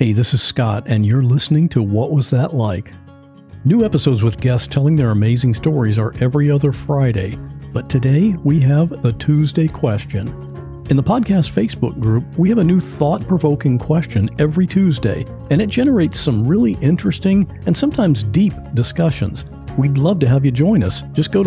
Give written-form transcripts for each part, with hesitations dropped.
Hey, this is Scott, and you're listening to What Was That Like? New episodes with guests telling their amazing stories are every other Friday, but today we have the Tuesday question. In the podcast Facebook group, we have a new thought-provoking question every Tuesday, and it generates some really interesting and sometimes deep discussions. We'd love to have you join us. Just go to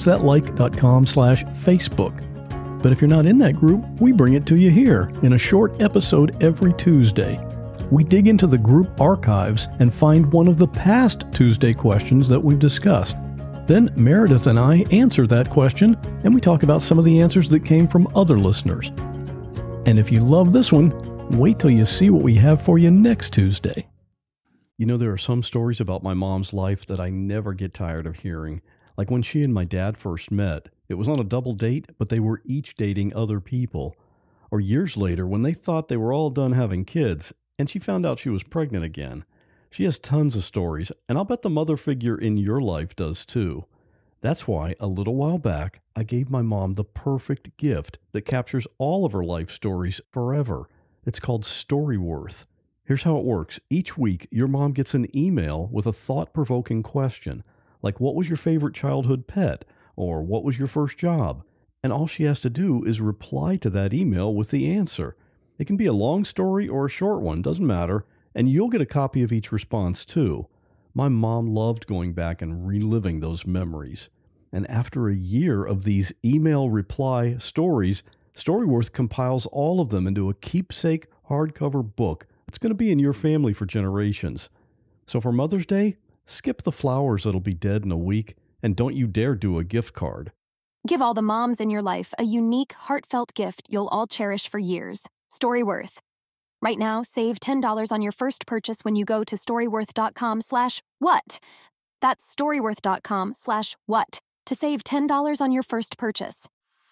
whatwasthatlike.com/Facebook. But if you're not in that group, we bring it to you here in a short episode every Tuesday. We dig into the group archives and find one of the past Tuesday questions that we've discussed. Then Meredith and I answer that question, and we talk about some of the answers that came from other listeners. And if you love this one, wait till you see what we have for you next Tuesday. You know, there are some stories about my mom's life that I never get tired of hearing. Like when she and my dad first met. It was on a double date, but they were each dating other people. Or years later, when they thought they were all done having kids, and she found out she was pregnant again. She has tons of stories, and I'll bet the mother figure in your life does too. That's why, a little while back, I gave my mom the perfect gift that captures all of her life stories forever. It's called Storyworth. Here's how it works. Each week, your mom gets an email with a thought-provoking question, like what was your favorite childhood pet, or what was your first job? And all she has to do is reply to that email with the answer. It can be a long story or a short one, doesn't matter, and you'll get a copy of each response too. My mom loved going back and reliving those memories. And after a year of these email reply stories, Storyworth compiles all of them into a keepsake hardcover book that's going to be in your family for generations. So for Mother's Day, skip the flowers that'll be dead in a week, and don't you dare do a gift card. Give all the moms in your life a unique, heartfelt gift you'll all cherish for years. Storyworth. Right now, save $10 on your first purchase when you go to storyworth.com/what. That's storyworth.com/what to save $10 on your first purchase.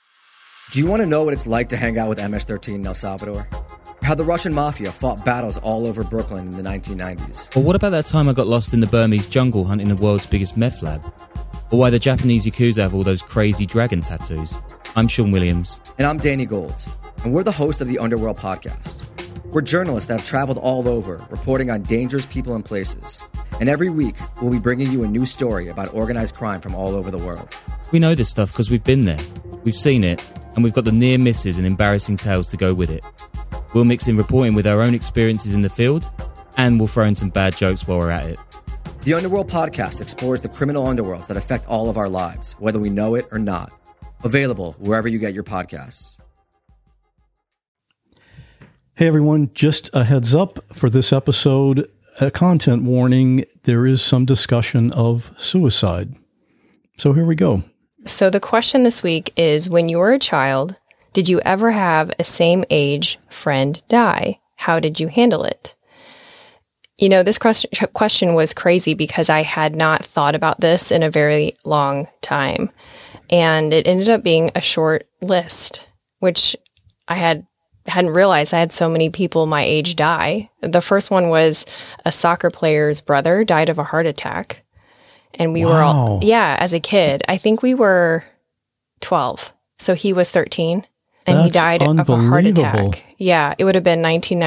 Do you want to know what it's like to hang out with MS-13 in El Salvador? How the Russian mafia fought battles all over Brooklyn in the 1990s? Or what about that time I got lost in the Burmese jungle hunting the world's biggest meth lab? Or why the Japanese Yakuza have all those crazy dragon tattoos? I'm Sean Williams. And I'm Danny Gold. And we're the hosts of the Underworld Podcast. We're journalists that have traveled all over, reporting on dangerous people and places. And every week, we'll be bringing you a new story about organized crime from all over the world. We know this stuff because we've been there, we've seen it, and we've got the near misses and embarrassing tales to go with it. We'll mix in reporting with our own experiences in the field, and we'll throw in some bad jokes while we're at it. The Underworld Podcast explores the criminal underworlds that affect all of our lives, whether we know it or not. Available wherever you get your podcasts. Hey everyone, just a heads up for this episode, a content warning, there is some discussion of suicide. So here we go. So the question this week is, when you were a child, did you ever have a same age friend die? How did you handle it? You know, this question was crazy because I had not thought about this in a very long time. And it ended up being a short list, which I hadn't realized I had so many people my age die. The first one was a soccer player's brother died of a heart attack. And we were all, as a kid. I think we were 12. So he was 13 and he died of a heart attack. Yeah, it would have been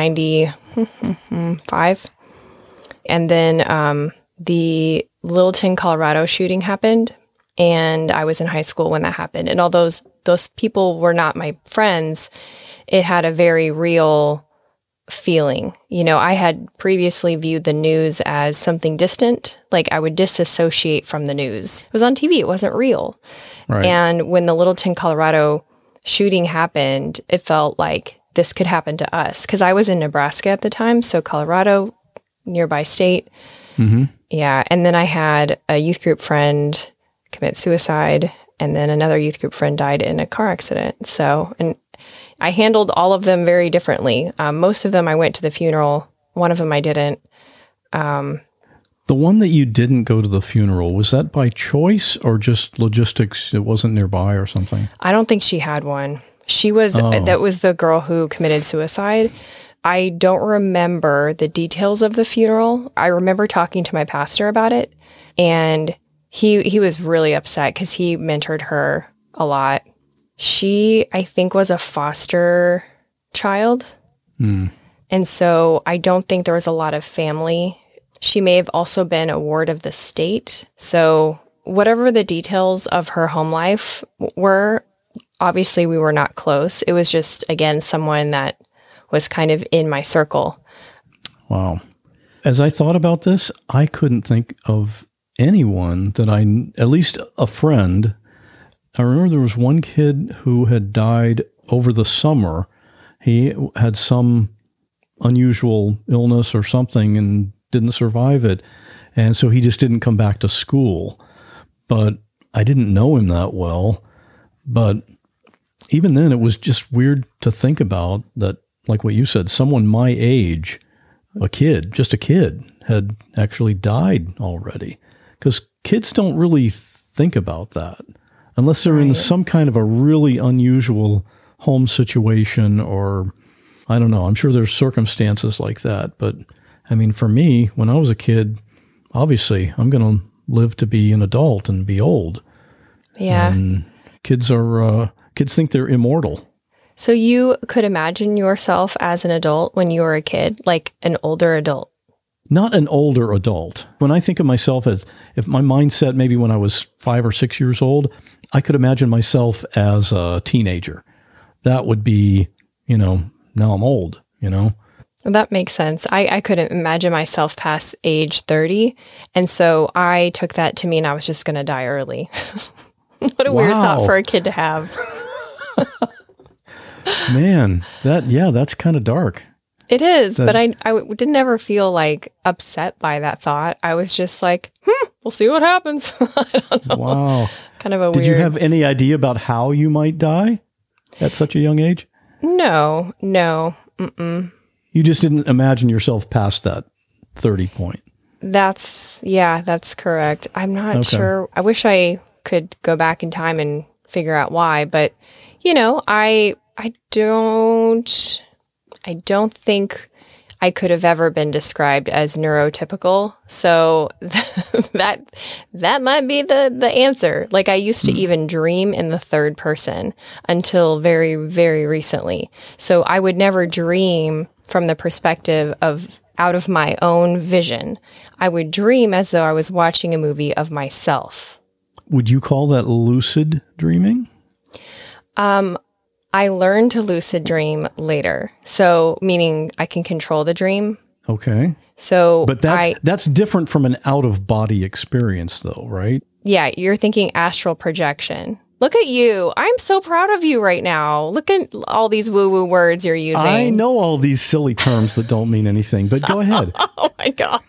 1995. And then the Littleton, Colorado shooting happened. And I was in high school when that happened. And although those people were not my friends, it had a very real feeling. You know, I had previously viewed the news as something distant. Like I would disassociate from the news. It was on TV. It wasn't real. Right. And when the Littleton, Colorado shooting happened, it felt like this could happen to us. Because I was in Nebraska at the time. So Colorado, nearby state. Mm-hmm. Yeah. And then I had a youth group friend commit suicide. And then another youth group friend died in a car accident. So, and I handled all of them very differently. Most of them I went to the funeral. One of them I didn't. The one that you didn't go to the funeral, was that by choice or just logistics? It wasn't nearby or something? I don't think she had one. She was, that was the girl who committed suicide. I don't remember the details of the funeral. I remember talking to my pastor about it, and he was really upset because he mentored her a lot. She, I think, was a foster child. And so I don't think there was a lot of family. She may have also been a ward of the state. So whatever the details of her home life were, obviously we were not close. It was just, again, someone that was kind of in my circle. Wow. As I thought about this, I couldn't think of anyone that at least a friend. I remember there was one kid who had died over the summer. He had some unusual illness or something and didn't survive it. And so he just didn't come back to school. But I didn't know him that well. But even then, it was just weird to think about that, like what you said, someone my age, just a kid, had actually died already. Because kids don't really think about that unless they're in some kind of a really unusual home situation, or I don't know. I'm sure there's circumstances like that. But I mean, for me, when I was a kid, obviously I'm going to live to be an adult and be old. Yeah. And kids think they're immortal. So you could imagine yourself as an adult when you were a kid, like an older adult? Not an older adult. When I think of myself as, if my mindset, maybe when I was 5 or 6 years old, I could imagine myself as a teenager. That would be, now I'm old, Well, that makes sense. I couldn't imagine myself past age 30. And so I took that to mean I was just going to die early. What a weird thought for a kid to have. Man, that's kind of dark. It is, but I didn't ever feel like upset by that thought. I was just like, we'll see what happens. I don't know. Wow. Kind of a weird. Did you have any idea about how you might die at such a young age? No. Mm-mm. You just didn't imagine yourself past that 30 point. That's correct. I'm not sure. I wish I could go back in time and figure out why, but I don't think I could have ever been described as neurotypical. So that might be the answer. Like I used to even dream in the third person until very, very recently. So I would never dream from the perspective of out of my own vision. I would dream as though I was watching a movie of myself. Would you call that lucid dreaming? I learned to lucid dream later. So meaning I can control the dream. Okay. So but that's different from an out-of-body experience though, right? Yeah, you're thinking astral projection. Look at you. I'm so proud of you right now. Look at all these woo-woo words you're using. I know all these silly terms that don't mean anything, but go ahead. Oh my God.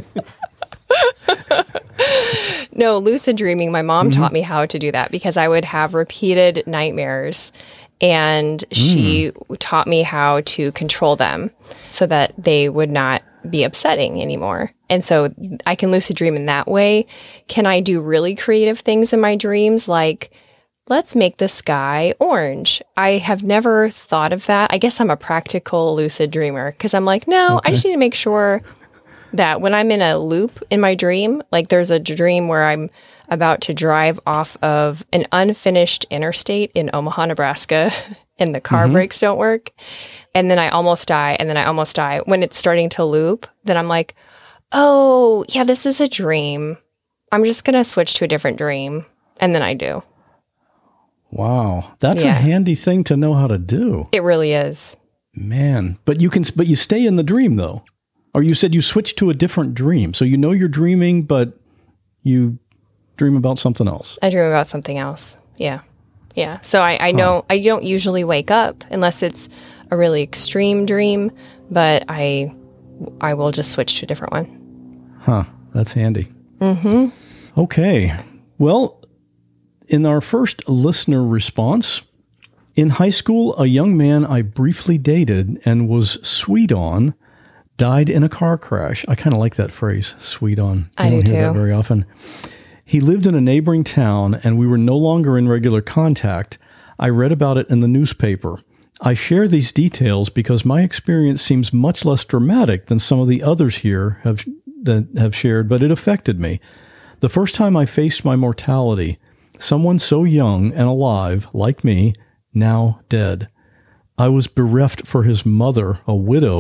No, lucid dreaming, my mom taught me how to do that because I would have repeated nightmares. And she taught me how to control them so that they would not be upsetting anymore. And so I can lucid dream in that way. Can I do really creative things in my dreams? Like, let's make the sky orange. I have never thought of that. I guess I'm a practical lucid dreamer because I'm like, no, I just need to make sure that when I'm in a loop in my dream, like there's a dream where I'm about to drive off of an unfinished interstate in Omaha, Nebraska, and the car brakes don't work. And then I almost die, and then I almost die. When it's starting to loop, then I'm like, oh, yeah, this is a dream. I'm just going to switch to a different dream. And then I do. Wow. That's a handy thing to know how to do. It really is. Man. But you stay in the dream, though. Or you said you switch to a different dream. So you're dreaming, but you dream about something else. I dream about something else. Yeah. Yeah. So I know I don't usually wake up unless it's a really extreme dream, but I will just switch to a different one. Huh. That's handy. Mm-hmm. Okay. Well, in our first listener response, in high school, a young man I briefly dated and was sweet on died in a car crash. I kind of like that phrase, sweet on. I do don't hear too. that very often. He lived in a neighboring town, and we were no longer in regular contact. I read about it in the newspaper. I share these details because my experience seems much less dramatic than some of the others here that have shared, but it affected me. The first time I faced my mortality, someone so young and alive, like me, now dead. I was bereft for his mother, a widow,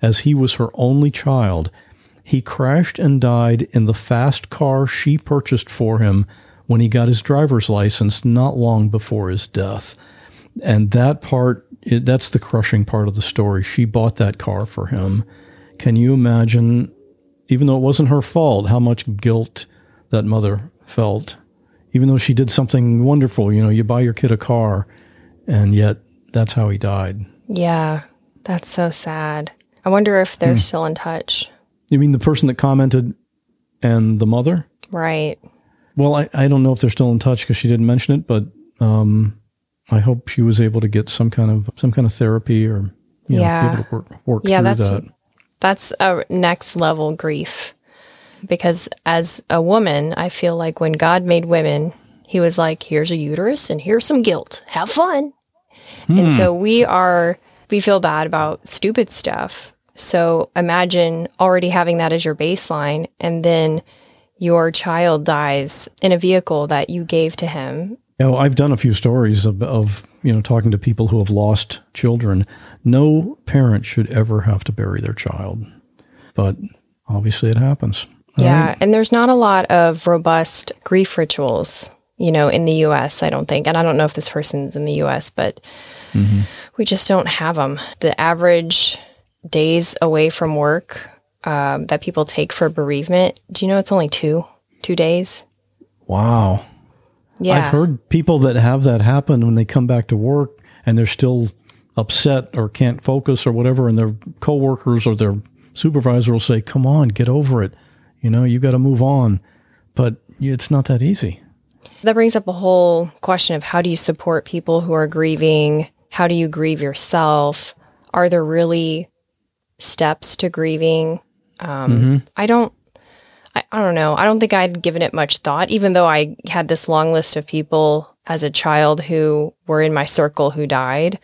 as he was her only child. He crashed and died in the fast car she purchased for him when he got his driver's license not long before his death. And that part, that's the crushing part of the story. She bought that car for him. Can you imagine, even though it wasn't her fault, how much guilt that mother felt? Even though she did something wonderful, you buy your kid a car, and yet that's how he died. Yeah, that's so sad. I wonder if they're still in touch. You mean the person that commented and the mother? Right. Well, I don't know if they're still in touch because she didn't mention it, but I hope she was able to get some kind of therapy or be able to work through that. That's a next level grief, because as a woman, I feel like when God made women, he was like, here's a uterus and here's some guilt. Have fun. And so we feel bad about stupid stuff. So imagine already having that as your baseline, and then your child dies in a vehicle that you gave to him. I've done a few stories of talking to people who have lost children. No parent should ever have to bury their child, but obviously it happens. Yeah, right? And there's not a lot of robust grief rituals, in the U.S., I don't think. And I don't know if this person's in the U.S., but we just don't have them. The average days away from work that people take for bereavement, do you know it's only 2 days? Wow. Yeah. I've heard people that have that happen when they come back to work and they're still upset or can't focus or whatever, and their coworkers or their supervisor will say, come on, get over it. You got to move on. But it's not that easy. That brings up a whole question of how do you support people who are grieving? How do you grieve yourself? Are there really steps to grieving? I don't know. I don't think I'd given it much thought, even though I had this long list of people as a child who were in my circle who died.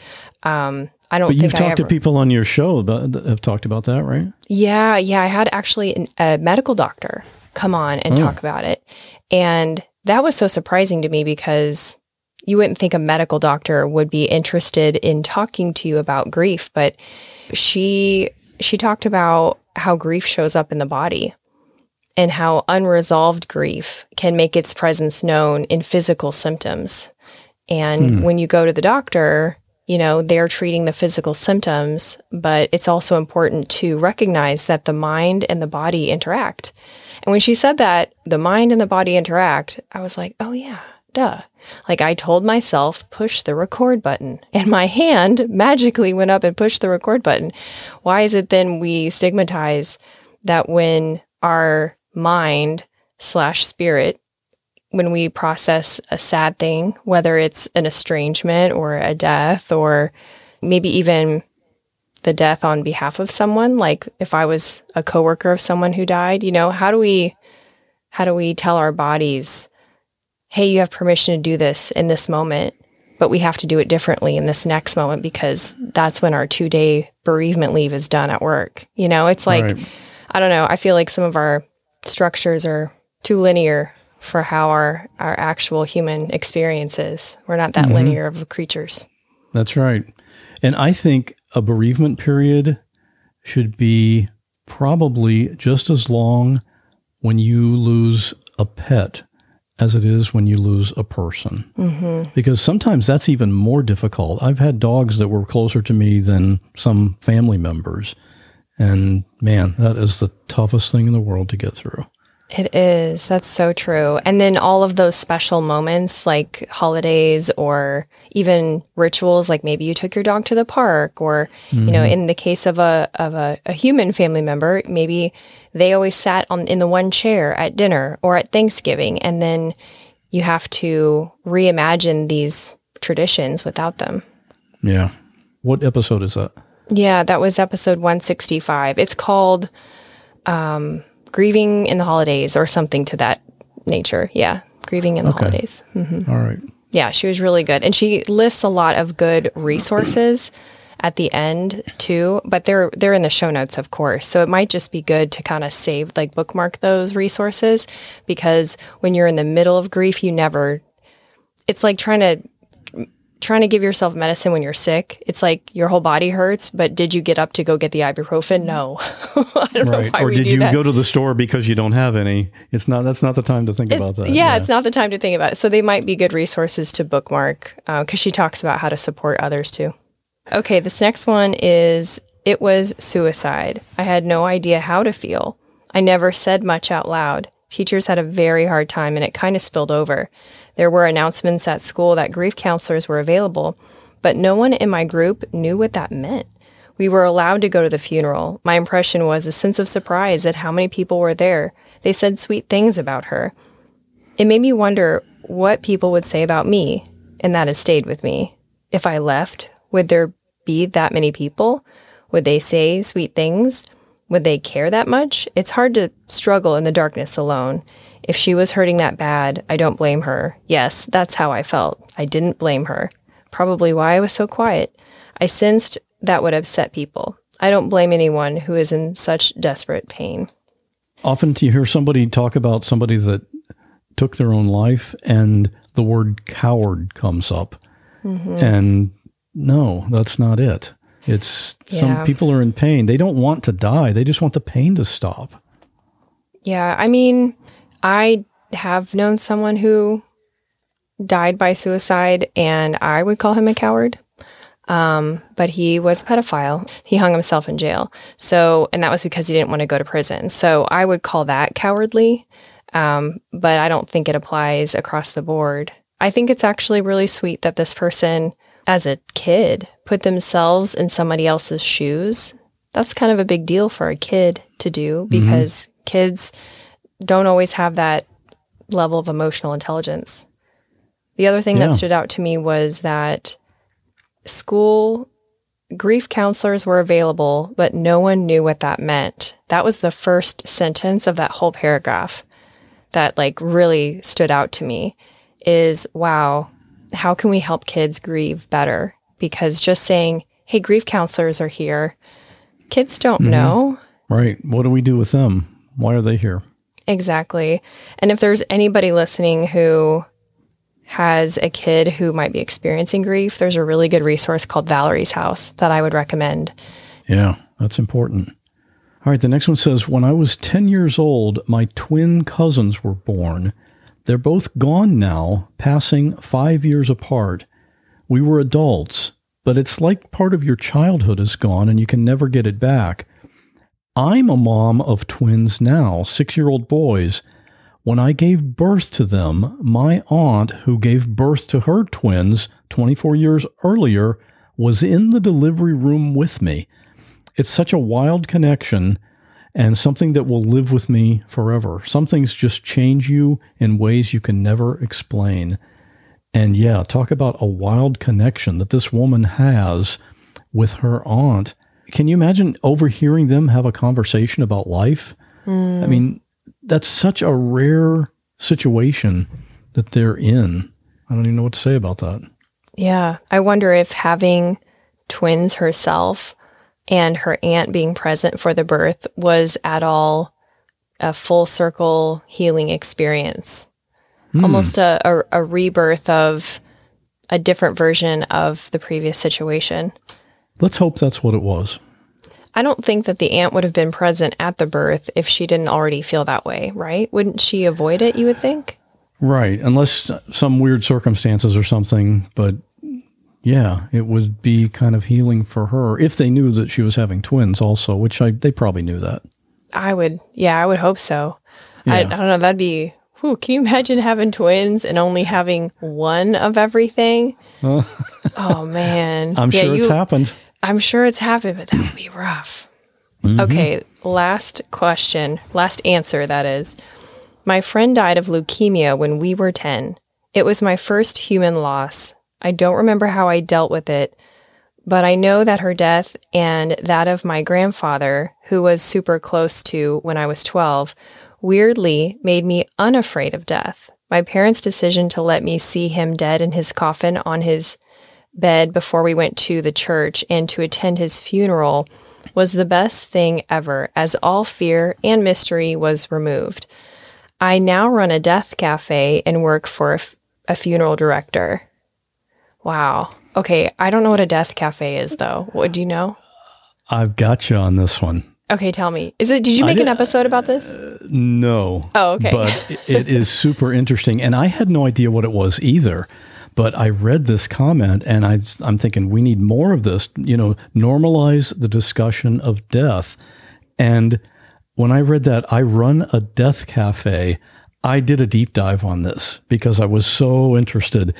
But you've talked to people on your show that have talked about that, right? Yeah. I had actually a medical doctor come on and talk about it. And that was so surprising to me, because you wouldn't think a medical doctor would be interested in talking to you about grief. But she talked about how grief shows up in the body and how unresolved grief can make its presence known in physical symptoms. And when you go to the doctor, they're treating the physical symptoms, but it's also important to recognize that the mind and the body interact. And when she said that the mind and the body interact, I was like, oh yeah, duh. Like I told myself, push the record button, and my hand magically went up and pushed the record button. Why is it then we stigmatize that when our mind/spirit, when we process a sad thing, whether it's an estrangement or a death, or maybe even the death on behalf of someone, like if I was a coworker of someone who died, how do we tell our bodies, hey, you have permission to do this in this moment, but we have to do it differently in this next moment, because that's when our 2-day bereavement leave is done at work. It's like, right. I don't know. I feel like some of our structures are too linear for how our actual human experience is. We're not that linear of creatures. That's right. And I think a bereavement period should be probably just as long when you lose a pet as it is when you lose a person. Because sometimes that's even more difficult. I've had dogs that were closer to me than some family members. And man, that is the toughest thing in the world to get through. It is. That's so true. And then all of those special moments like holidays or even rituals, like maybe you took your dog to the park, or, in the case of a human family member, maybe they always sat in the one chair at dinner or at Thanksgiving. And then you have to reimagine these traditions without them. Yeah. What episode is that? Yeah, that was episode 165. It's called Grieving in the Holidays or something to that nature. Yeah, Grieving in the Holidays. All right. Yeah, she was really good. And she lists a lot of good resources at the end too, but they're in the show notes, of course. So it might just be good to kind of save, like bookmark those resources, because when you're in the middle of grief, it's like trying to trying to give yourself medicine when you're sick. It's like your whole body hurts, but did you get up to go get the ibuprofen? No. I don't know why Or we did do you that. go to the store because you don't have any? That's not the time to think about that. Yeah, it's not the time to think about it. So they might be good resources to bookmark because she talks about how to support others too. Okay, this next one is, it was suicide. I had no idea how to feel. I never said much out loud. Teachers had a very hard time and it kind of spilled over. There were announcements at school that grief counselors were available, but no one in my group knew what that meant. We were allowed to go to the funeral. My impression was a sense of surprise at how many people were there. They said sweet things about her. It made me wonder what people would say about me, and that has stayed with me. If I left, would there be that many people? Would they say sweet things? Would they care that much? It's hard to struggle in the darkness alone. If she was hurting that bad, I don't blame her. Yes, that's how I felt. I didn't blame her. Probably why I was so quiet. I sensed that would upset people. I don't blame anyone who is in such desperate pain. Often you hear somebody talk about somebody that took their own life and the word coward comes up. And no, that's not it. It's some people are in pain. They don't want to die. They just want the pain to stop. Yeah, I mean, I have known someone who died by suicide, and I would call him a coward. But he was a pedophile. He hung himself in jail. So, and that was because he didn't want to go to prison. So I would call that cowardly. But I don't think it applies across the board. I think it's actually really sweet that this person, as a kid, put themselves in somebody else's shoes. That's kind of a big deal for a kid to do because kids don't always have that level of emotional intelligence. The other thing that stood out to me was that school grief counselors were available, but no one knew what that meant. That was the first sentence of that whole paragraph that like really stood out to me is, wow, how can we help kids grieve better? Because just saying, hey, grief counselors are here, kids don't know. Right. What do we do with them? Why are they here? Exactly. And if there's anybody listening who has a kid who might be experiencing grief, there's a really good resource called Valerie's House that I would recommend. Yeah, that's important. All right, the next one says, when I was 10 years old, my twin cousins were born. They're both gone now, passing 5 years apart. We were adults, but it's like part of your childhood is gone and you can never get it back. I'm a mom of twins now, 6-year-old boys. When I gave birth to them, my aunt, who gave birth to her twins 24 years earlier, was in the delivery room with me. It's such a wild connection and something that will live with me forever. Some things just change you in ways you can never explain. And yeah, talk about a wild connection that this woman has with her aunt. Can you imagine overhearing them have a conversation about life? I mean, that's such a rare situation that they're in. I don't even know what to say about that. Yeah. I wonder if having twins herself and her aunt being present for the birth was at all a full circle healing experience. Almost a rebirth of a different version of the previous situation. Let's hope that's what it was. I don't think that the aunt would have been present at the birth if she didn't already feel that way, right? Wouldn't she avoid it, you would think? Right, unless some weird circumstances or something. But yeah, it would be kind of healing for her if they knew that she was having twins also, which they probably knew that. I would hope so. Yeah. I don't know, that'd be, can you imagine having twins and only having one of everything? Oh, man. I'm sure it's happened. I'm sure it's happened, but that would be rough. Okay, last question, last answer, that is. My friend died of leukemia when we were 10. It was my first human loss. I don't remember how I dealt with it, but I know that her death and that of my grandfather, who was super close to when I was 12, weirdly made me unafraid of death. My parents' decision to let me see him dead in his coffin on his bed before we went to the church and to attend his funeral was the best thing ever, as all fear and mystery was removed. I now run a death cafe and work for a funeral director. Wow. Okay, I don't know what a death cafe is, though. What do you know? I've got you on this one. Okay, tell me. Did you make an episode about this? No. Oh, okay. But it is super interesting. And I had no idea what it was either. But I read this comment and I'm thinking we need more of this, normalize the discussion of death. And when I read that, I run a death cafe, I did a deep dive on this because I was so interested.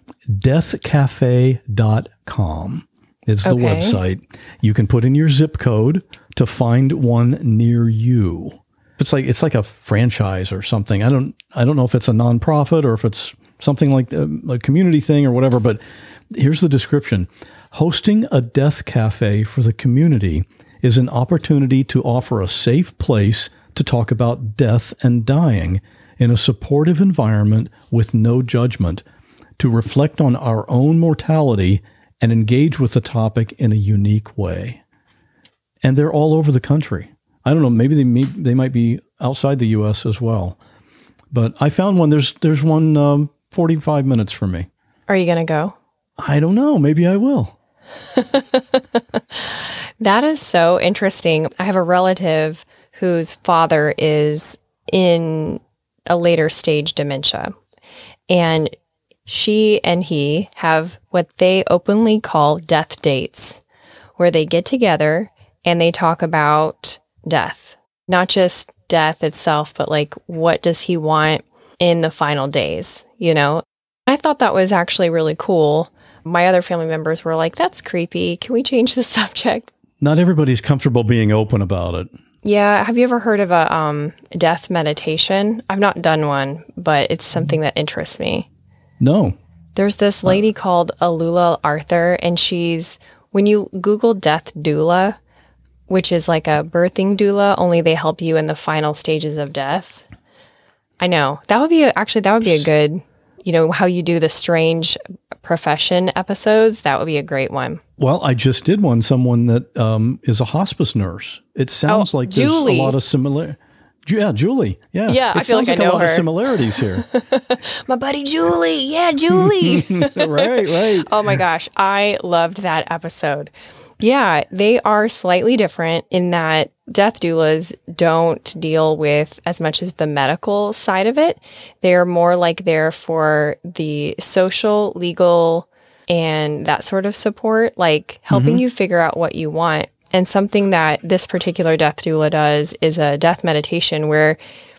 Deathcafe.com is the website. You can put in your zip code to find one near you. It's like a franchise or something. I don't know if it's a nonprofit or if it's something like a community thing or whatever, but here's the description. Hosting a death cafe for the community is an opportunity to offer a safe place to talk about death and dying in a supportive environment with no judgment, to reflect on our own mortality and engage with the topic in a unique way. And they're all over the country. I don't know, maybe they might be outside the U.S. as well. But I found one. There's one 45 minutes from me. Are you going to go? I don't know. Maybe I will. That is so interesting. I have a relative whose father is in a later stage dementia. And she and he have what they openly call death dates, where they get together and they talk about death. Not just death itself, but like, what does he want in the final days, I thought that was actually really cool. My other family members were like, that's creepy. Can we change the subject? Not everybody's comfortable being open about it. Yeah. Have you ever heard of a death meditation? I've not done one, but it's something that interests me. No. There's this lady called Alula Arthur, and when you Google death doula, which is like a birthing doula, only they help you in the final stages of death. I know. That would be a good, how you do the strange profession episodes. That would be a great one. Well, I just did one, someone that is a hospice nurse. It sounds like Julie. There's a lot of similar. Yeah, Julie. Yeah. Yeah, I feel like I know a lot her. of similarities here. My buddy Julie. Yeah, Julie. Right. Oh my gosh. I loved that episode. Yeah, they are slightly different in that death doulas don't deal with as much as the medical side of it. They're more like there for the social, legal, and that sort of support, like helping you figure out what you want. And something that this particular death doula does is a death meditation where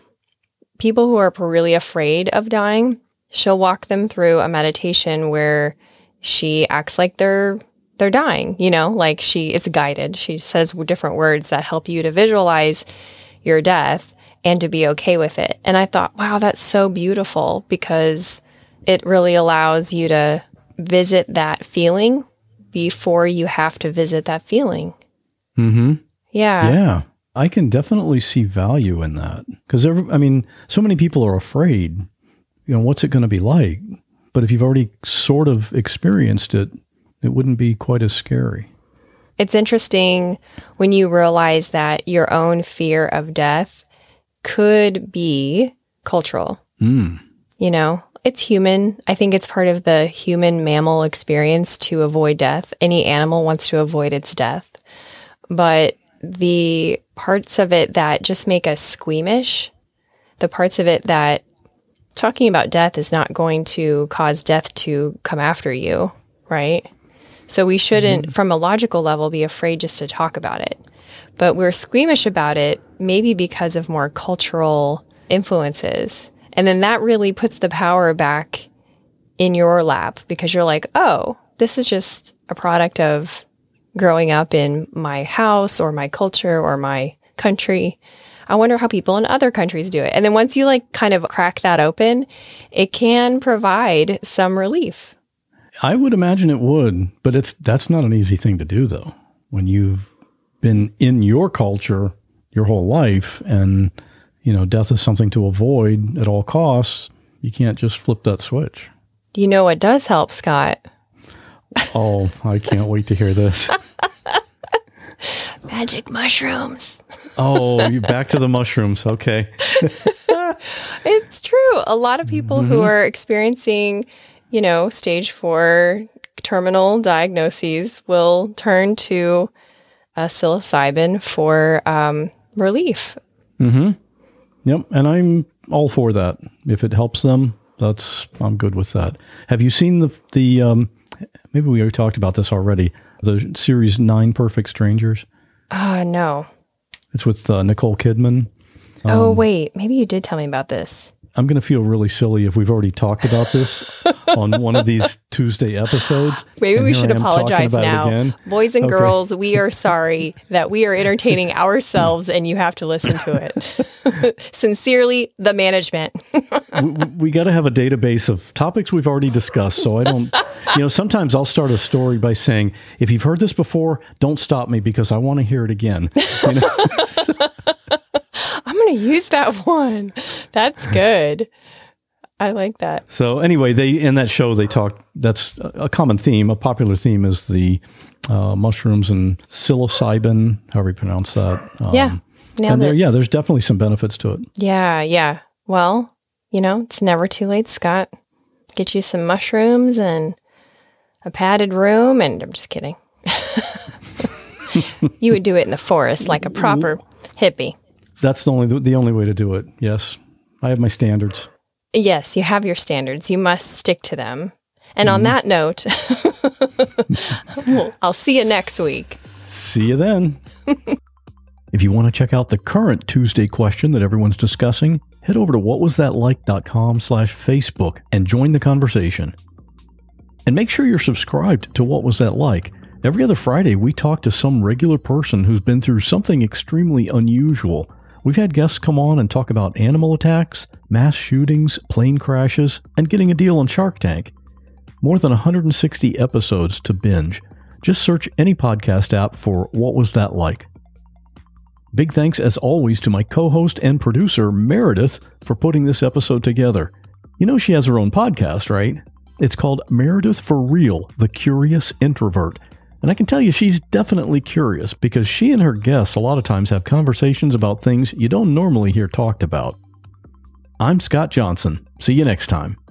people who are really afraid of dying, she'll walk them through a meditation where she acts like they're dying, like it's guided. She says different words that help you to visualize your death and to be okay with it. And I thought, wow, that's so beautiful because it really allows you to visit that feeling before you have to visit that feeling. Mm-hmm. Yeah. Yeah. I can definitely see value in that because so many people are afraid, what's it going to be like? But if you've already sort of experienced it, it wouldn't be quite as scary. It's interesting when you realize that your own fear of death could be cultural. It's human. I think it's part of the human mammal experience to avoid death. Any animal wants to avoid its death. But the parts of it that just make us squeamish, the parts of it that talking about death is not going to cause death to come after you, right? So we shouldn't, from a logical level, be afraid just to talk about it. But we're squeamish about it, maybe because of more cultural influences. And then that really puts the power back in your lap because you're like, oh, this is just a product of growing up in my house or my culture or my country. I wonder how people in other countries do it. And then once you kind of crack that open, it can provide some relief. I would imagine it would, but that's not an easy thing to do, though. When you've been in your culture your whole life and, death is something to avoid at all costs, you can't just flip that switch. You know what does help, Scott? Oh, I can't wait to hear this. Magic mushrooms. Oh, you back to the mushrooms. Okay. It's true. A lot of people who are experiencing, stage 4 terminal diagnoses will turn to psilocybin for relief. Mm-hmm. Yep, and I'm all for that. If it helps them, I'm good with that. Have you seen the maybe we already talked about this already, the series 9 Perfect Strangers? No. It's with Nicole Kidman. Oh, wait. Maybe you did tell me about this. I'm going to feel really silly if we've already talked about this on one of these Tuesday episodes. Maybe we should apologize now. Boys and girls, we are sorry that we are entertaining ourselves and you have to listen to it. Sincerely, the management. we got to have a database of topics we've already discussed. So I don't, sometimes I'll start a story by saying, if you've heard this before, don't stop me because I want to hear it again. I'm going to use that one. That's good. I like that. So anyway, in that show, they talk, that's a common theme, a popular theme is the mushrooms and psilocybin, however you pronounce that. Nailed it. Yeah, there's definitely some benefits to it. Yeah. Well, it's never too late, Scott. Get you some mushrooms and a padded room, and I'm just kidding. You would do it in the forest like a proper hippie. That's the only way to do it. Yes. I have my standards. Yes, you have your standards. You must stick to them. And on that note, I'll see you next week. See you then. If you want to check out the current Tuesday question that everyone's discussing, head over to whatwasthatlike.com/Facebook and join the conversation. And make sure you're subscribed to What Was That Like? Every other Friday, we talk to some regular person who's been through something extremely unusual. We've had guests come on and talk about animal attacks, mass shootings, plane crashes, and getting a deal on Shark Tank. More than 160 episodes to binge. Just search any podcast app for What Was That Like? Big thanks, as always, to my co-host and producer, Meredith, for putting this episode together. She has her own podcast, right? It's called Meredith for Real, The Curious Introvert. And I can tell you she's definitely curious because she and her guests a lot of times have conversations about things you don't normally hear talked about. I'm Scott Johnson. See you next time.